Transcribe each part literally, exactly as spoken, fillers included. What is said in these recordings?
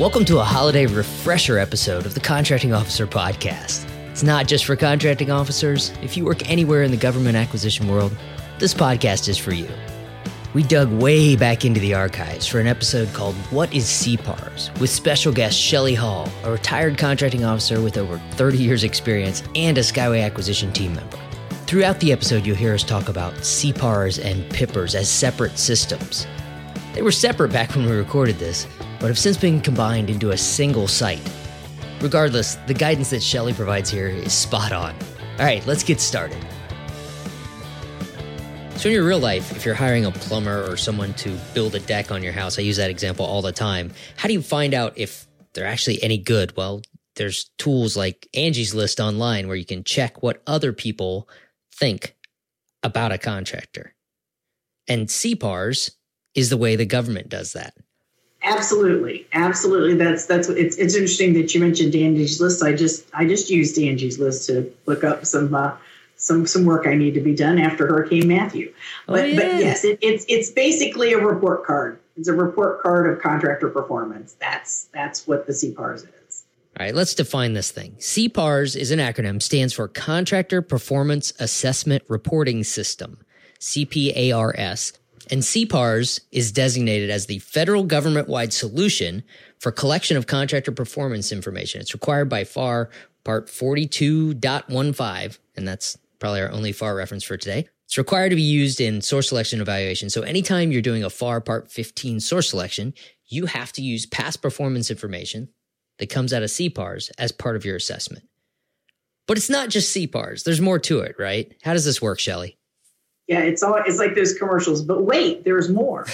Welcome to a holiday refresher episode of the Contracting Officer Podcast. It's not just for contracting officers. If you work anywhere in the government acquisition world, this podcast is for you. We dug way back into the archives for an episode called What is C P A R S? With special guest Shelley Hall, a retired contracting officer with over thirty years experience and a Skyway acquisition team member. Throughout the episode, you'll hear us talk about C P A R S and P I P A R S as separate systems. They were separate back when we recorded this, but have since been combined into a single site. Regardless, the guidance that Shelley provides here is spot on. All right, let's get started. So in your real life, if you're hiring a plumber or someone to build a deck on your house, I use that example all the time. How do you find out if they're actually any good? Well, there's tools like Angie's List online where you can check what other people think about a contractor. And C P A R S is the way the government does that. Absolutely, absolutely. That's that's what it's. It's interesting that you mentioned Angie's List. I just I just used Angie's List to look up some uh, some some work I need to be done after Hurricane Matthew. But oh, yeah. but yes, it, it's it's basically a report card. It's a report card of contractor performance. That's that's what the C P A R S is. All right, let's define this thing. C P A R S is an acronym, stands for Contractor Performance Assessment Reporting System, C P A R S. And C P A R S is designated as the federal government-wide solution for collection of contractor performance information. It's required by F A R Part forty-two point fifteen, and that's probably our only F A R reference for today. It's required to be used in source selection evaluation. So anytime you're doing a F A R Part fifteen source selection, you have to use past performance information that comes out of C P A R S as part of your assessment. But it's not just C P A R S. There's more to it, right? How does this work, Shelley? Yeah, it's all it's like those commercials, but wait, there's more.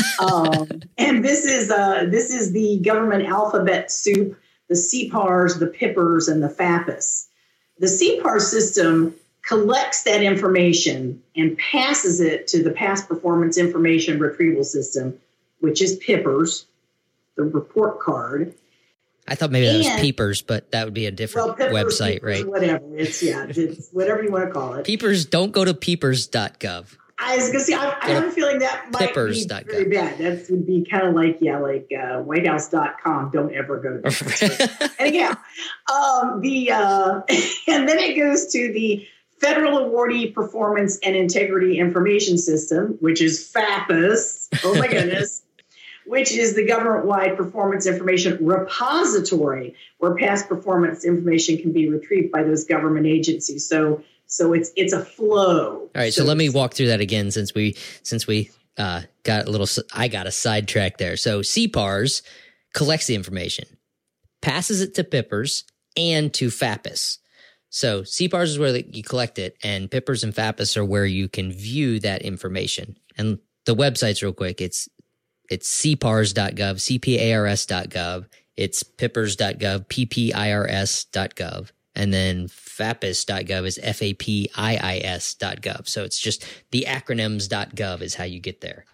um, and this is uh, this is the government alphabet soup: the C P A R S, the P I P A R S, and the F A P S. The C P A R S system collects that information and passes it to the Past Performance Information Retrieval System, which is P I P A R S, the report card. I thought maybe that and, was Peepers, but that would be a different well, website, Peepers, right? Whatever. It's, yeah, it's whatever you want to call it. Peepers, don't go to peepers dot gov. I was going to say, I, I have a feeling that might be very bad. That would be kind of like, yeah, like uh, white house dot com. Don't ever go to that. Anyhow, um, the, uh, and then it goes to the Federal Awardee Performance and Integrity Information System, which is F A P S. Oh, my goodness. Which is the government-wide performance information repository where past performance information can be retrieved by those government agencies. So, so it's it's a flow. All right, so, so let me walk through that again since we since we uh, got a little. I got a sidetrack there. So C P A R S collects the information, passes it to P I P A R S and to F A P S. So C P A R S is where you collect it, and P I P A R S and F A P S are where you can view that information. And the websites, real quick, it's It's C P A R S dot gov, C P A R S dot gov. It's P I P A R S dot gov, P P I R S dot gov. And then F A P S dot gov is F A P I I S dot gov. So it's just the acronyms dot gov is how you get there.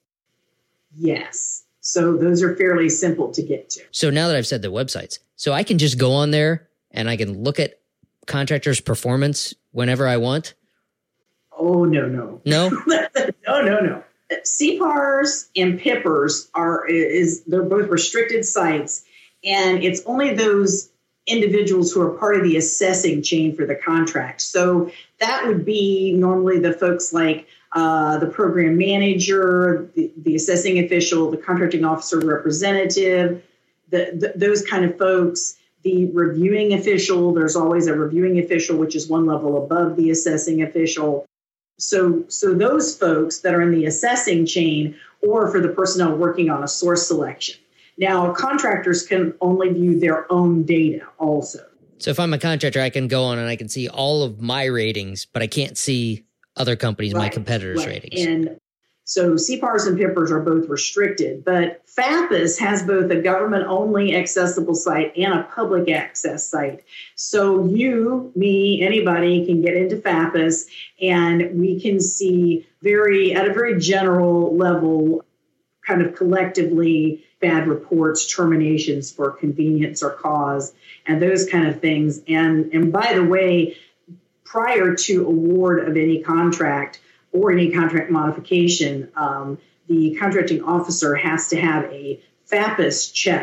Yes. So those are fairly simple to get to. So now that I've said the websites, so I can just go on there and I can look at contractors' performance whenever I want? Oh, no, no. No? no, no, no. C P A R S and P I P A R S are is they're both restricted sites, and it's only those individuals who are part of the assessing chain for the contract. So that would be normally the folks like uh, the program manager, the, the assessing official, the contracting officer representative, the, the, those kind of folks. The reviewing official, there's always a reviewing official, which is one level above the assessing official. So, so those folks that are in the assessing chain, or for the personnel working on a source selection. Now, contractors can only view their own data also. So if I'm a contractor, I can go on and I can see all of my ratings, but I can't see other companies, right, my competitors' right. ratings. And so C P A R S and P I P A R S are both restricted, but F A P S has both a government-only accessible site and a public access site. So you, me, anybody can get into F A P S, and we can see very, at a very general level, kind of collectively bad reports, terminations for convenience or cause, and those kind of things. And, and by the way, prior to award of any contract or any contract modification, um, the contracting officer has to have a F A P S check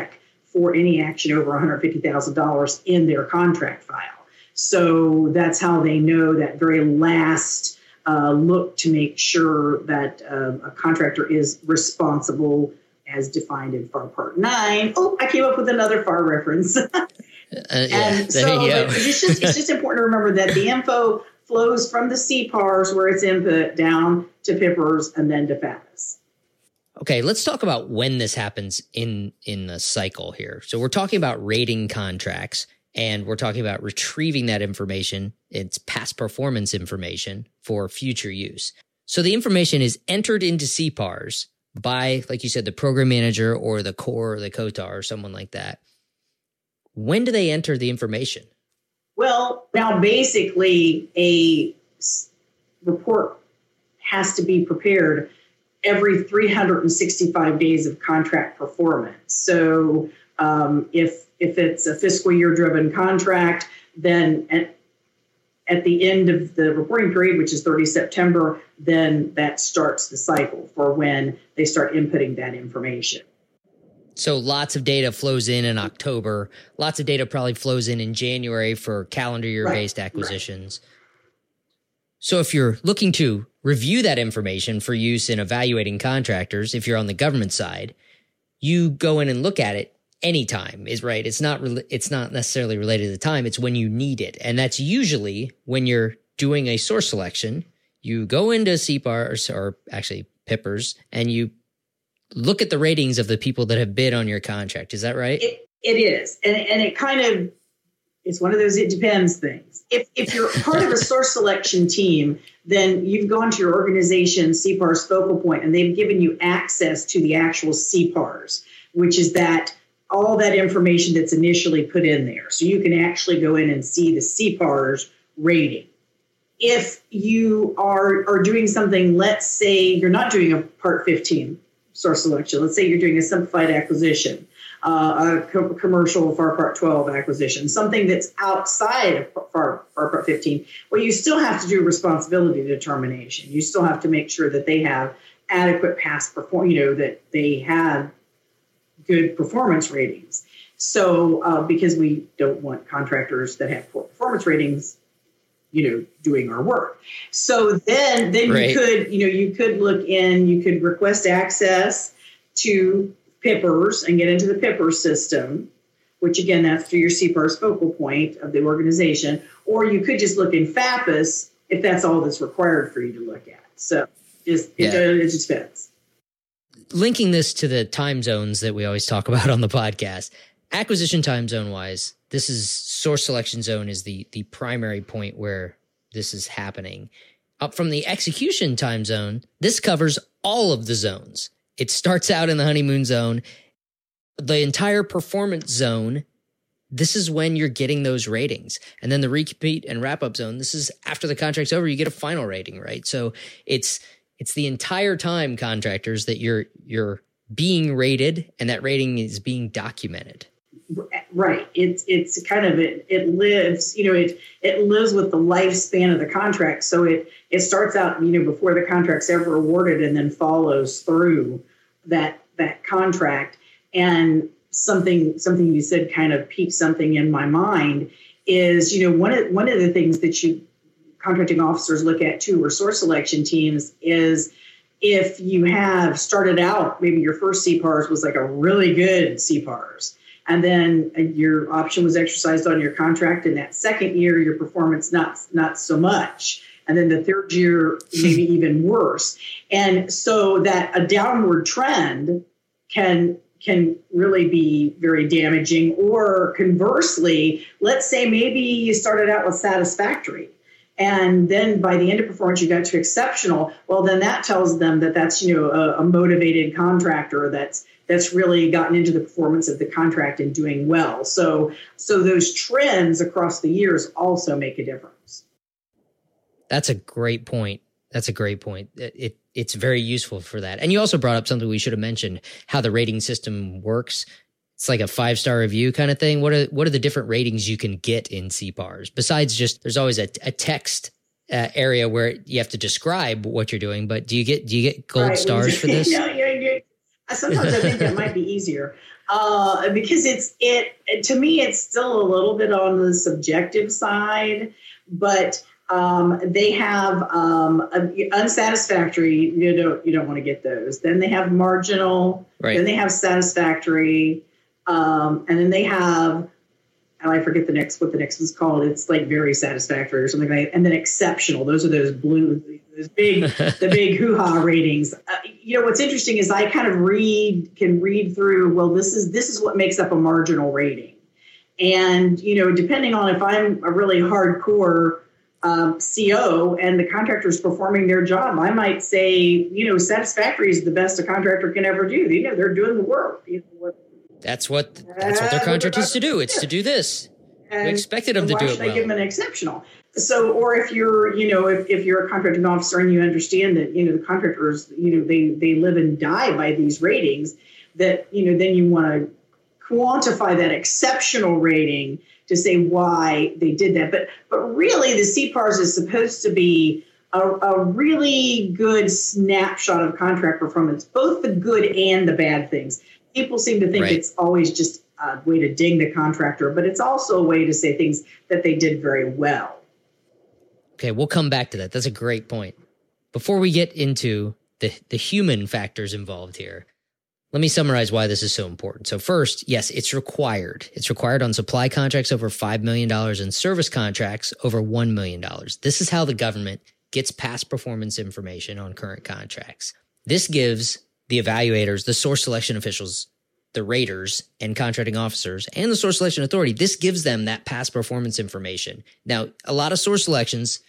for any action over one hundred fifty thousand dollars in their contract file. So that's how they know that very last uh, look to make sure that uh, a contractor is responsible as defined in F A R Part nine. Oh, I came up with another F A R reference. uh, yeah, and so it's just it's just important to remember that the info flows from the C P A Rs where it's input down to P I P Rs and then to FAPIS. Okay, let's talk about when this happens in in the cycle here. So we're talking about rating contracts, and we're talking about retrieving that information. It's past performance information for future use. So the information is entered into C P A Rs by, like you said, the program manager or the core or the C O T A R or someone like that. When do they enter the information? Well, now basically a report has to be prepared every three hundred sixty-five days of contract performance. So um, if if it's a fiscal year driven contract, then at, at the end of the reporting period, which is thirtieth of September, then that starts the cycle for when they start inputting that information. So lots of data flows in in October. Lots of data probably flows in in January for calendar year-based right, acquisitions. Right. So if you're looking to review that information for use in evaluating contractors, if you're on the government side, you go in and look at it anytime, is right. It's not re- it's not necessarily related to the time. It's when you need it. And that's usually when you're doing a source selection. You go into C P A Rs, or actually P I P Rs, and you look at the ratings of the people that have bid on your contract. Is that right? It, it is. And, and it kind of, it's one of those it depends things. If if you're part of a source selection team, then you've gone to your organization's C P A R's focal point, and they've given you access to the actual C P A Rs, which is that all that information that's initially put in there. So you can actually go in and see the C P A R's rating. If you are, are doing something, let's say you're not doing a Part fifteen source selection. Let's say you're doing a simplified acquisition, uh, a co- commercial F A R Part twelve acquisition, something that's outside of F A R, F A R Part fifteen. Well, you still have to do responsibility determination. You still have to make sure that they have adequate past performance, you know, that they have good performance ratings. So, uh, because we don't want contractors that have poor performance ratings, you know, doing our work. So then, then right. you could, you know, you could look in, you could request access to P I P Rs and get into the P I P R system, which again, that's through your C P A R's focal point of the organization. Or you could just look in FAPIS if that's all that's required for you to look at. So just, yeah. it, it just depends. Linking this to the time zones that we always talk about on the podcast, acquisition time zone wise, this is source selection zone is the the primary point where this is happening. Up from the execution time zone, this covers all of the zones. It starts out in the honeymoon zone. The entire performance zone, this is when you're getting those ratings. And then the recompete and wrap-up zone, this is after the contract's over, you get a final rating, right? So it's it's the entire time, contractors, that you're you're being rated, and that rating is being documented. Right. It's it's kind of it. It lives. You know, it it lives with the lifespan of the contract. So it it starts out, you know, before the contract's ever awarded, and then follows through that that contract. And something something you said kind of piqued something in my mind is, you know, one of one of the things that you contracting officers look at too, or source selection teams, is if you have started out, maybe your first C P A Rs was like a really good C P A Rs. And then your option was exercised on your contract. And that second year, your performance not not so much. And then the third year, maybe even worse. And so that a downward trend can can really be very damaging. Or conversely, let's say maybe you started out with satisfactory, and then by the end of performance, you got to exceptional. Well, then that tells them that that's, you know, a, a motivated contractor that's that's really gotten into the performance of the contract and doing well. So, so those trends across the years also make a difference. That's a great point. That's a great point. It, it it's very useful for that. And you also brought up something we should have mentioned: how the rating system works. It's like a five-star review kind of thing. What are what are the different ratings you can get in C P A Rs? Besides just, there's always a, a text uh, area where you have to describe what you're doing. But do you get do you get gold right, stars for this? No, yeah, yeah. Sometimes I think that might be easier. uh, because it's it to me it's still a little bit on the subjective side, but um, they have um, a, unsatisfactory. You don't you don't want to get those. Then they have marginal. Right. Then they have satisfactory, um, and then they have. And I forget the next what the next one's called. It's like very satisfactory or something like that. And then exceptional. Those are those blue, those big, the big hoo-ha ratings. Uh, you know, what's interesting is I kind of read, can read through, well, this is this is what makes up a marginal rating. And, you know, depending on if I'm a really hardcore um, C O and the contractor is performing their job, I might say, you know, satisfactory is the best a contractor can ever do. You know, they're doing the work. You know, what, That's what that's what their contract is to do. It's to do this. And we expected them to do it well. Why should I give them an exceptional? So, or if you're, you know, if, if you're a contracting officer and you understand that, you know, the contractors, you know, they, they live and die by these ratings, that, you know, then you want to quantify that exceptional rating to say why they did that. But but really, the C P A R S is supposed to be a, a really good snapshot of contract performance, both the good and the bad things. People seem to think right. it's always just a way to ding the contractor, but it's also a way to say things that they did very well. Okay, we'll come back to that. That's a great point. Before we get into the, the human factors involved here, let me summarize why this is so important. So first, yes, it's required. It's required on supply contracts over five million dollars and service contracts over one million dollars. This is how the government gets past performance information on current contracts. This gives the evaluators, the source selection officials, the raters and contracting officers, and the source selection authority, this gives them that past performance information. Now, a lot of source selections,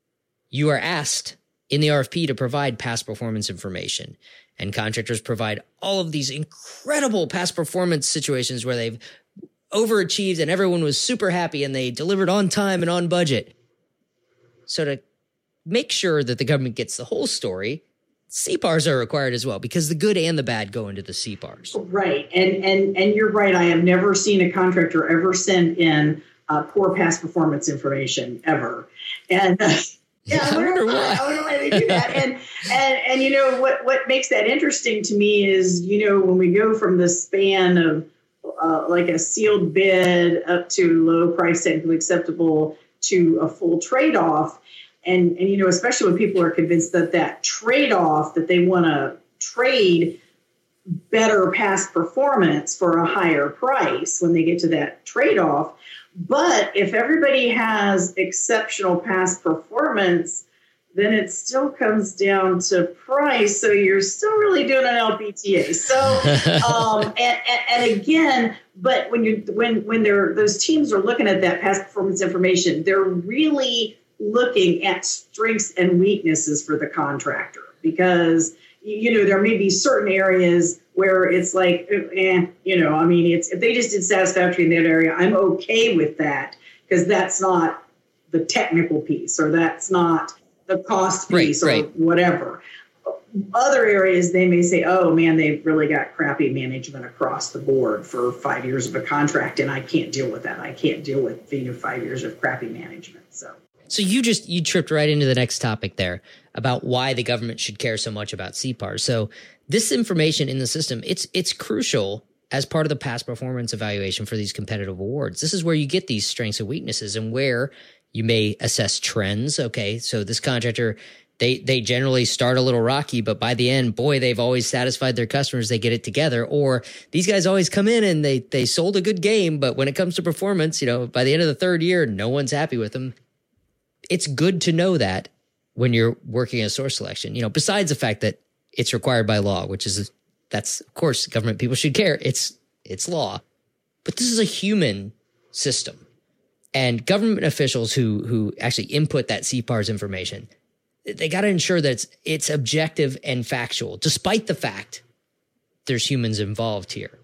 you are asked in the R F P to provide past performance information, and contractors provide all of these incredible past performance situations where they've overachieved and everyone was super happy and they delivered on time and on budget. So to make sure that the government gets the whole story, C P A Rs are required as well, because the good and the bad go into the C P A Rs. Right. And and and you're right. I have never seen a contractor ever send in uh, poor past performance information ever. And uh, yeah, I wonder why. I wonder why they do that. And and and you know what what makes that interesting to me is, you know, when we go from the span of uh, like a sealed bid up to low price technically acceptable to a full trade off. And, and, you know, especially when people are convinced that that trade-off, that they want to trade better past performance for a higher price when they get to that trade-off. But if everybody has exceptional past performance, then it still comes down to price. So you're still really doing an L P T A. So, um, and, and, and again, but when you when when they're those teams are looking at that past performance information, they're really looking at strengths and weaknesses for the contractor, because, you know, there may be certain areas where it's like, eh, you know, I mean, it's if they just did satisfactory in that area, I'm okay with that, because that's not the technical piece, or that's not the cost piece, right, or right. whatever. Other areas, they may say, oh, man, they've really got crappy management across the board for five years of a contract, and I can't deal with that. I can't deal with, you know, five years of crappy management. So. So you just, you tripped right into the next topic there about why the government should care so much about C P A Rs. So this information in the system, it's it's crucial as part of the past performance evaluation for these competitive awards. This is where you get these strengths and weaknesses, and where you may assess trends. Okay, so this contractor, they they generally start a little rocky, but by the end, boy, they've always satisfied their customers. They get it together. Or these guys always come in and they they sold a good game, but when it comes to performance, you know, by the end of the third year, no one's happy with them. It's good to know that when you're working a source selection, you know, besides the fact that it's required by law, which is, that's, of course, government people should care. It's, it's law. But this is a human system. And government officials who, who actually input that C P A Rs information, they got to ensure that it's, it's objective and factual, despite the fact there's humans involved here.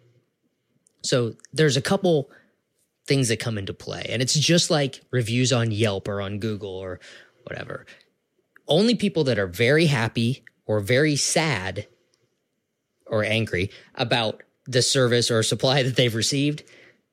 So there's a couple things that come into play. And it's just like reviews on Yelp or on Google or whatever. Only people that are very happy or very sad or angry about the service or supply that they've received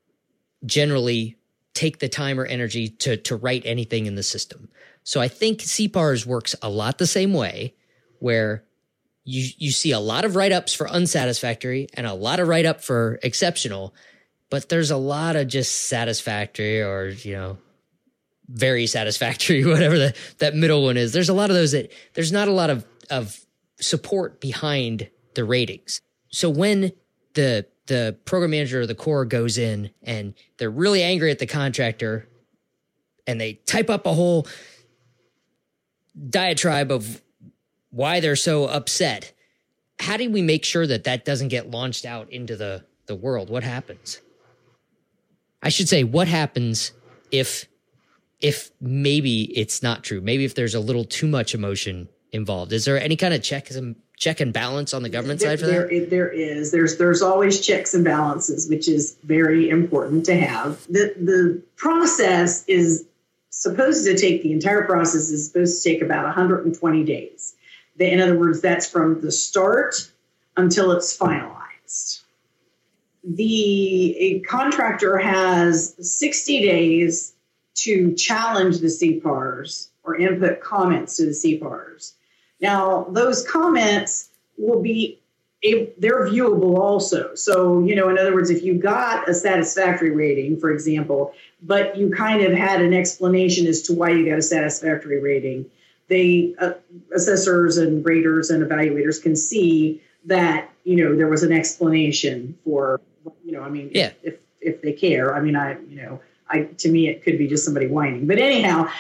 generally take the time or energy to, to write anything in the system. So I think C P A Rs works a lot the same way, where you you see a lot of write-ups for unsatisfactory and a lot of write-up for exceptional, but there's a lot of just satisfactory or, you know, very satisfactory, whatever the, that middle one is. There's a lot of those that there's not a lot of, of support behind the ratings. So when the the program manager or the Corps goes in and they're really angry at the contractor and they type up a whole diatribe of why they're so upset, how do we make sure that that doesn't get launched out into the, the world? What happens? I should say, what happens if if maybe it's not true? Maybe if there's a little too much emotion involved. Is there any kind of check and check and balance on the government there, side for there, that? There is. There's there's always checks and balances, which is very important to have. The the process is supposed to take, the entire process is supposed to take about one hundred twenty days. In other words, that's from the start until it's finalized. The a contractor has sixty days to challenge the C P A Rs or input comments to the C P A Rs. Now, those comments will be, they're viewable also. So, you know, in other words, if you got a satisfactory rating, for example, but you kind of had an explanation as to why you got a satisfactory rating, they, uh, assessors and raters and evaluators can see that, you know, there was an explanation for, you know, I mean, yeah. if, if, if they care. I mean, I, you know, I, to me, it could be just somebody whining. But anyhow,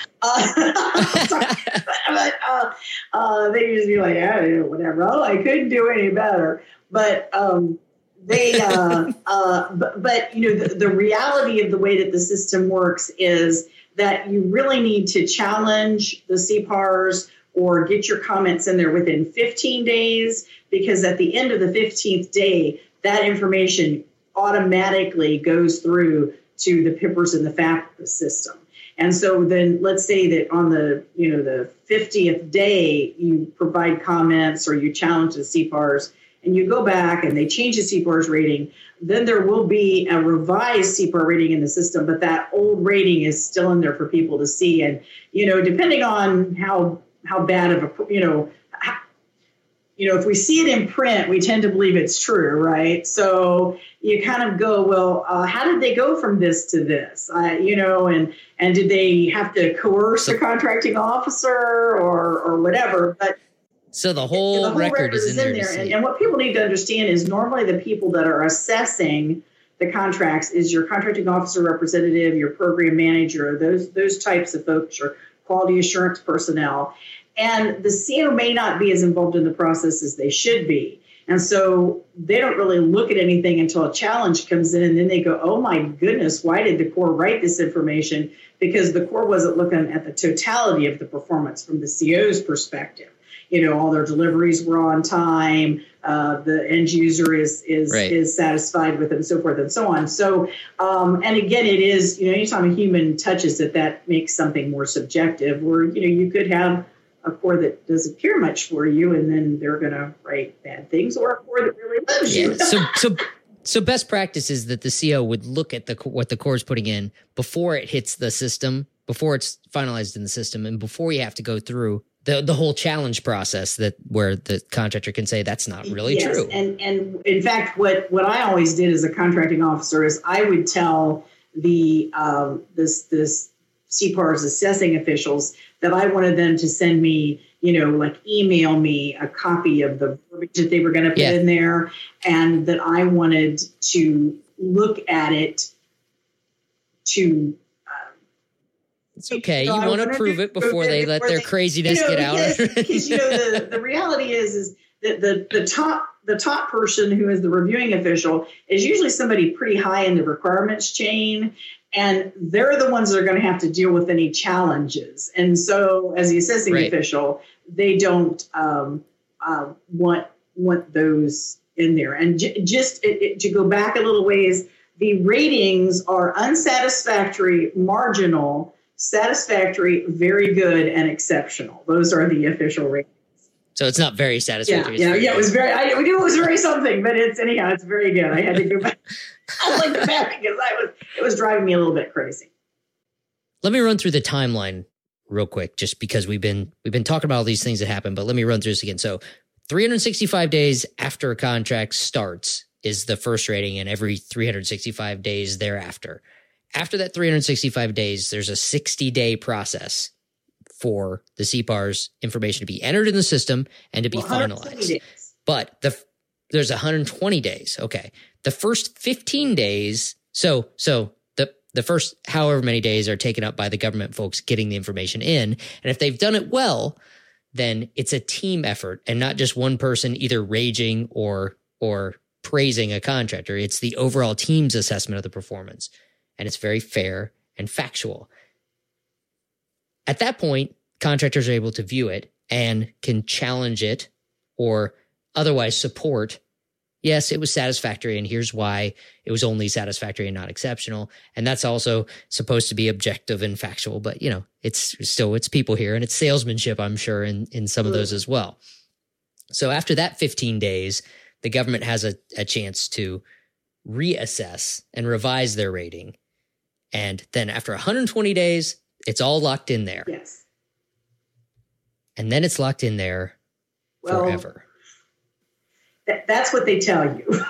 uh, sorry, but, uh, uh, they just be like, I don't know, whatever. Oh, I couldn't do any better. But um, they, uh, uh, but, but, you know, the, the reality of the way that the system works is that you really need to challenge the C P A Rs or get your comments in there within fifteen days, because at the end of the fifteenth day, that information automatically goes through to the P I P Rs in the FAFSA system. And so then let's say that on the, you know, the fiftieth day, you provide comments or you challenge the C P A Rs and you go back and they change the C P A R's rating, then there will be a revised C P A R rating in the system, but that old rating is still in there for people to see. And, you know, depending on how, how bad of a, you know, how, you know, if we see it in print, we tend to believe it's true, right? So you kind of go, well, uh, how did they go from this to this? Uh, you know, and and did they have to coerce the contracting officer or or whatever? But so the whole, the whole record, record is in, is in there. there. And, and what people need to understand is normally the people that are assessing the contracts is your contracting officer representative, your program manager, those those types of folks, or quality assurance personnel. And the C O may not be as involved in the process as they should be. And so they don't really look at anything until a challenge comes in, and then they go, oh my goodness, why did the Corps write this information? Because the Corps wasn't looking at the totality of the performance from the C O's perspective. You know, all their deliveries were on time, uh, the end user is is right. is satisfied with it, and so forth and so on. So, um, and again, it is, you know, anytime a human touches it, that makes something more subjective, where, you know, you could have a Corps that doesn't care much for you, and then they're going to write bad things, or a Corps that really loves yeah, you. so, so, so best practice is that the C O would look at the what the Corps is putting in before it hits the system, before it's finalized in the system, and before you have to go through the the whole challenge process, that where the contractor can say that's not really yes, true. And and in fact, what what I always did as a contracting officer is I would tell the um, this this C P A R's assessing officials that I wanted them to send me, you know, like email me a copy of the verbiage that they were going to put yeah. in there, and that I wanted to look at it to. Um, it's okay. You, know, you want to prove it before they let their they, craziness you know, get out. Because, because you know the, the reality is is that the the top the top person who is the reviewing official is usually somebody pretty high in the requirements chain. And they're the ones that are going to have to deal with any challenges. And so as the assessing right. official, they don't um, uh, want want those in there. And j- just it, it, to go back a little ways, the ratings are unsatisfactory, marginal, satisfactory, very good, and exceptional. Those are the official ratings. So it's not very satisfactory. Yeah, yeah, yeah. It was very. I, we knew it was very something, but it's anyhow. It's very good. I had to go back. I like that because I was. It was driving me a little bit crazy. Let me run through the timeline real quick, just because we've been we've been talking about all these things that happen. But let me run through this again. So three hundred sixty-five days after a contract starts is the first rating, and every three hundred sixty-five days thereafter. After that three hundred sixty-five days, there's a sixty-day process for the C P A R's information to be entered in the system and to be well, finalized. But the there's one hundred twenty days. Okay. The first fifteen days, so so the the first however many days are taken up by the government folks getting the information in. And if they've done it well, then it's a team effort and not just one person either raging or or praising a contractor. It's the overall team's assessment of the performance. And it's very fair and factual. At that point, contractors are able to view it and can challenge it or otherwise support, yes, it was satisfactory, and here's why it was only satisfactory and not exceptional. And that's also supposed to be objective and factual, but, you know, it's still, it's people here, and it's salesmanship, I'm sure, in, in some of those as well. So after that fifteen days, the government has a, a chance to reassess and revise their rating. And then after one hundred twenty days, it's all locked in there. Yes. And then it's locked in there well, forever. Th- that's what they tell you.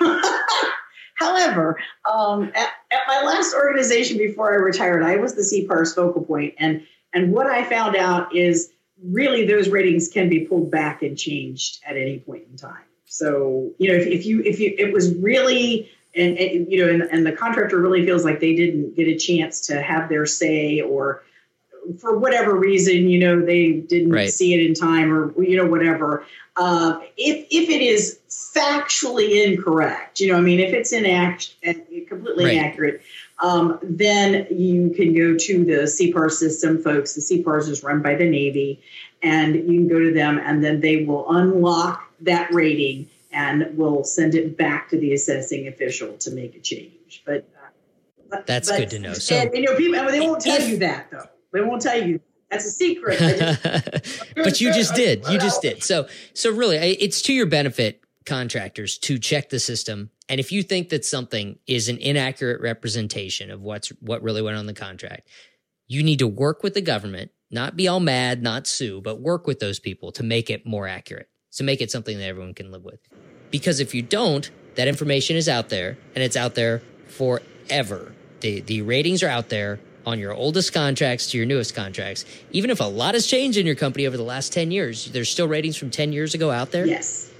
However, um, at, at my last organization before I retired, I was the C P A R's focal point. And, and what I found out is really those ratings can be pulled back and changed at any point in time. So, you know, if, if you, if you, it was really, and, and you know, and, and the contractor really feels like they didn't get a chance to have their say, or for whatever reason, you know, they didn't right. see it in time, or, you know, whatever. Uh, if, if it is factually incorrect, you know, I mean, if it's inact and completely right. inaccurate, um, then you can go to the C P A R system, folks. The C P A R is run by the Navy, and you can go to them, and then they will unlock that rating and will send it back to the assessing official to make a change. But uh, that's but, good to know. So, and, you know, people, they won't tell if, you that though. They won't tell you. That's a secret. Just, but you just did. You just did. So, so really, it's to your benefit, contractors, to check the system. And if you think that something is an inaccurate representation of what's what really went on the contract, you need to work with the government, not be all mad, not sue, but work with those people to make it more accurate, to make it something that everyone can live with. Because if you don't, that information is out there, and it's out there forever. The the ratings are out there on your oldest contracts to your newest contracts. Even if a lot has changed in your company over the last ten years, there's still ratings from ten years ago out there? Yes.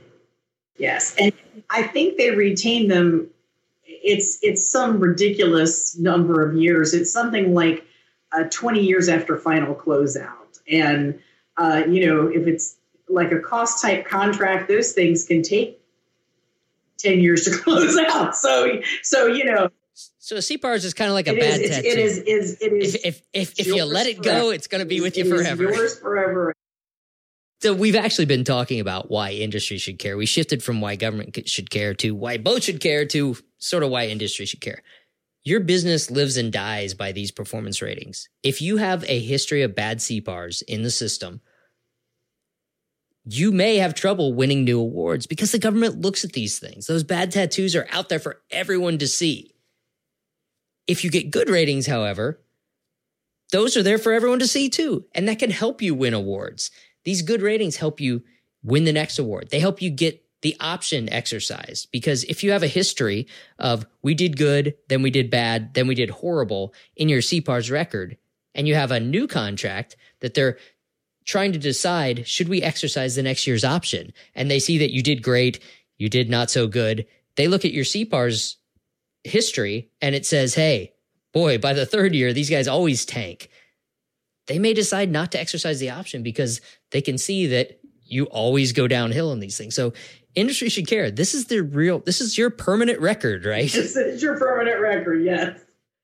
Yes. And I think they retain them. It's it's some ridiculous number of years. It's something like uh, twenty years after final closeout. And, uh, you know, if it's like a cost type contract, those things can take ten years to close out. So, so you know. So C P A R's is kind of like a bad is, tattoo. It is, is, it is. If, if, if, if you let it go, it's going to be with you forever. It's yours forever. So we've actually been talking about why industry should care. We shifted from why government should care to why both should care to sort of why industry should care. Your business lives and dies by these performance ratings. If you have a history of bad C P A Rs in the system, you may have trouble winning new awards because the government looks at these things. Those bad tattoos are out there for everyone to see. If you get good ratings, however, those are there for everyone to see too. And that can help you win awards. These good ratings help you win the next award. They help you get the option exercised, because if you have a history of we did good, then we did bad, then we did horrible in your C P A R's record, and you have a new contract that they're trying to decide, should we exercise the next year's option? And they see that you did great, you did not so good. They look at your C P A R's history and it says, hey, boy, by the third year, these guys always tank. They may decide not to exercise the option because they can see that you always go downhill in these things. So industry should care. This is the real, this is your permanent record, right? This is your permanent record, yes.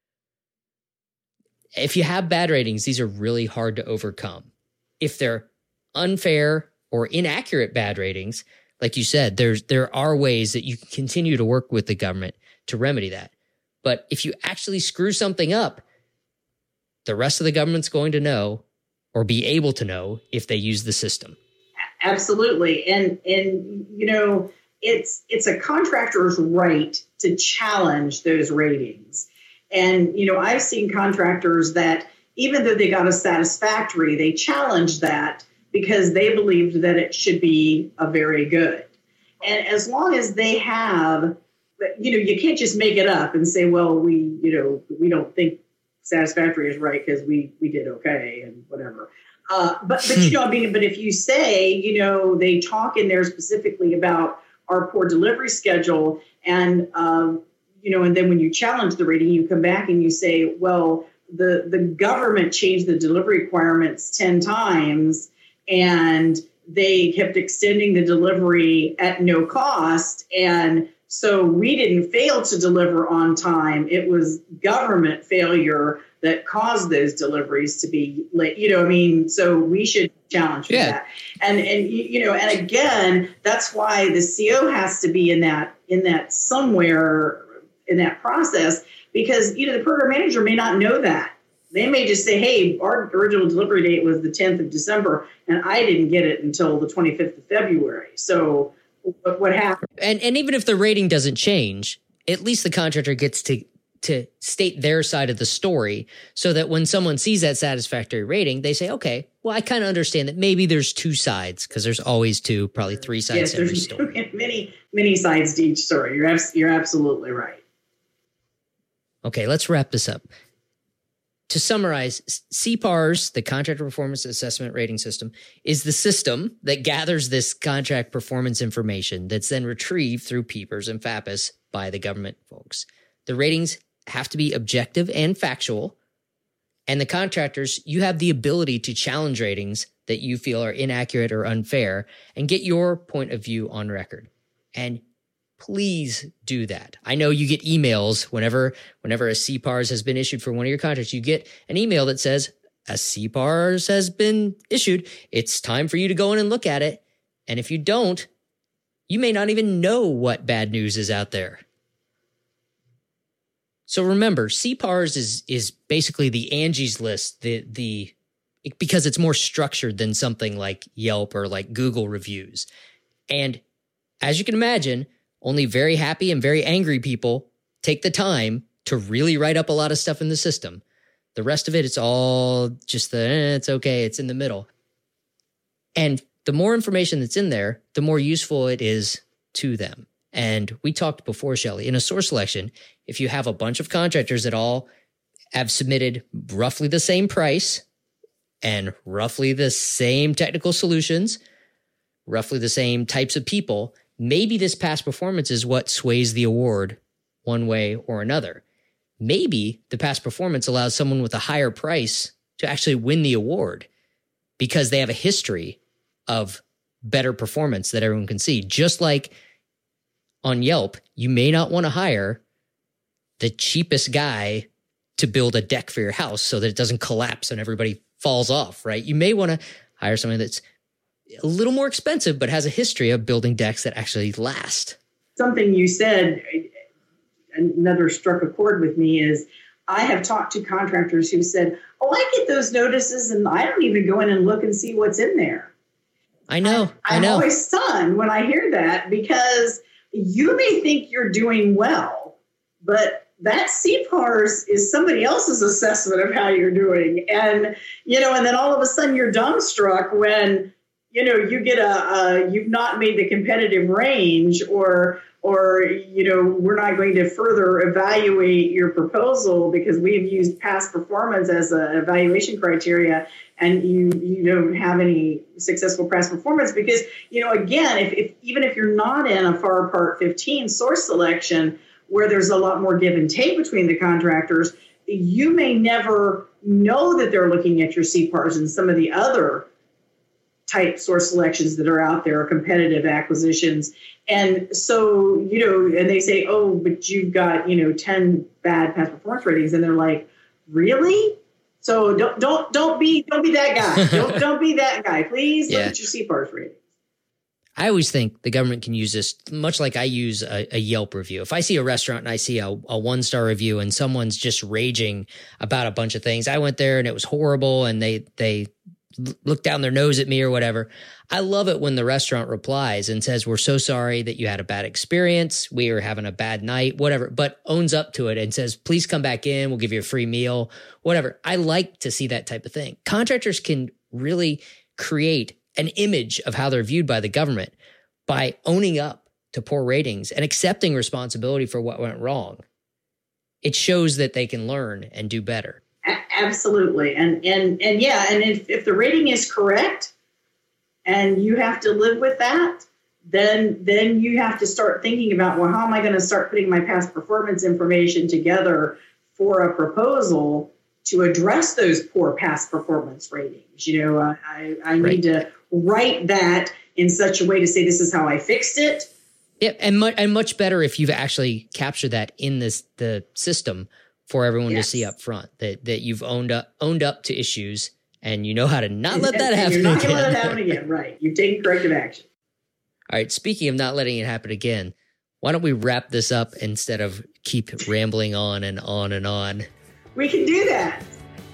If you have bad ratings, these are really hard to overcome. If they're unfair or inaccurate bad ratings, like you said, there's there are ways that you can continue to work with the government to remedy that. But if you actually screw something up, the rest of the government's going to know or be able to know if they use the system. Absolutely. And, and you know, it's it's a contractor's right to challenge those ratings. And, you know, I've seen contractors that even though they got a satisfactory, they challenge that because they believed that it should be a very good. And as long as they have, you know, you can't just make it up and say, well, we, you know, we don't think satisfactory is right because we, we did okay and whatever. Uh, but, but, you know, I mean, but if you say, you know, they talk in there specifically about our poor delivery schedule and, um, you know, and then when you challenge the rating, you come back and you say, well, the, the government changed the delivery requirements ten times and they kept extending the delivery at no cost. And so we didn't fail to deliver on time. It was government failure that caused those deliveries to be late. You know, I mean, so we should challenge for yeah. that. And, and, you know, and again, that's why the C O has to be in that, in that somewhere in that process, because, you know, the program manager may not know that. They may just say, hey, our original delivery date was the tenth of December, and I didn't get it until the twenty-fifth of February. So what, what happened? And and even if the rating doesn't change, at least the contractor gets to to state their side of the story so that when someone sees that satisfactory rating, they say, okay, well, I kind of understand that maybe there's two sides, because there's always two, probably three sides yes, to every there's story. many, many sides to each story. You're, abs- you're absolutely right. Okay, let's wrap this up. To summarize, C P A R S, the Contractor Performance Assessment Rating System, is the system that gathers this contract performance information that's then retrieved through PEPRS and FAPIS by the government folks. The ratings have to be objective and factual, and the contractors, you have the ability to challenge ratings that you feel are inaccurate or unfair and get your point of view on record. And please do that. I know you get emails whenever whenever a C P A R S has been issued for one of your contracts. You get an email that says, a C P A R S has been issued. It's time for you to go in and look at it. And if you don't, you may not even know what bad news is out there. So remember, C P A R S is is basically the Angie's List, the the because it's more structured than something like Yelp or like Google reviews. And as you can imagine, only very happy and very angry people take the time to really write up a lot of stuff in the system. The rest of it, it's all just the, eh, it's okay, it's in the middle. And the more information that's in there, the more useful it is to them. And we talked before, Shelley, in a source selection, if you have a bunch of contractors that all have submitted roughly the same price and roughly the same technical solutions, roughly the same types of people, maybe this past performance is what sways the award one way or another. Maybe the past performance allows someone with a higher price to actually win the award because they have a history of better performance that everyone can see. Just like on Yelp, you may not want to hire the cheapest guy to build a deck for your house so that it doesn't collapse and everybody falls off, right? You may want to hire someone that's a little more expensive, but has a history of building decks that actually last. Something you said, another struck a chord with me, is I have talked to contractors who said, oh, I get those notices and I don't even go in and look and see what's in there. I know. I, I'm I know. always stunned when I hear that, because you may think you're doing well, but that C P A R S is somebody else's assessment of how you're doing. And, you know, and then all of a sudden you're dumbstruck when, you know, you get a, a, you've not made the competitive range, or, or, you know, we're not going to further evaluate your proposal because we've used past performance as an evaluation criteria, and you, you don't have any successful past performance because, you know, again, if, if even if you're not in a FAR Part fifteen source selection where there's a lot more give and take between the contractors, you may never know that they're looking at your C P A R S and some of the other type source selections that are out there, competitive acquisitions. And so, you know, and they say, oh, but you've got, you know, ten bad past performance ratings. And they're like, really? So don't, don't, don't be, don't be that guy. Don't, don't be that guy. Please look yeah. at your C P A R S rating. I always think the government can use this much like I use a, a Yelp review. If I see a restaurant and I see a, a one-star review and someone's just raging about a bunch of things, I went there and it was horrible and they, they, look down their nose at me or whatever. I love it when the restaurant replies and says, we're so sorry that you had a bad experience. We are having a bad night, whatever, but owns up to it and says, please come back in. We'll give you a free meal, whatever. I like to see that type of thing. Contractors can really create an image of how they're viewed by the government by owning up to poor ratings and accepting responsibility for what went wrong. It shows that they can learn and do better. A- absolutely. And, and, and yeah, and if, if the rating is correct and you have to live with that, then, then you have to start thinking about, well, how am I going to start putting my past performance information together for a proposal to address those poor past performance ratings? You know, uh, I, I right. need to write that in such a way to say, this is how I fixed it. Yeah, and, mu- and much better if you've actually captured that in this the system for everyone yes. to see up front, that that you've owned up owned up to issues and you know how to not let and, that and happen you're not again. You're not going to let it happen again, right. You've taken corrective action. All right, speaking of not letting it happen again, why don't we wrap this up instead of keep rambling on and on and on? We can do that.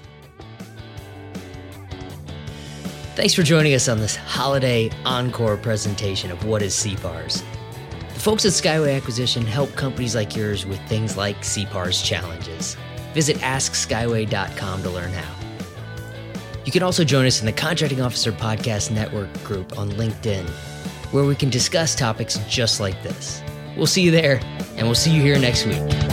Thanks for joining us on this holiday encore presentation of What is C P A R S. The folks at Skyway Acquisition help companies like yours with things like C P A R S challenges. Visit ask skyway dot com to learn how. You can also join us in the Contracting Officer Podcast Network group on LinkedIn, where we can discuss topics just like this. We'll see you there, and we'll see you here next week.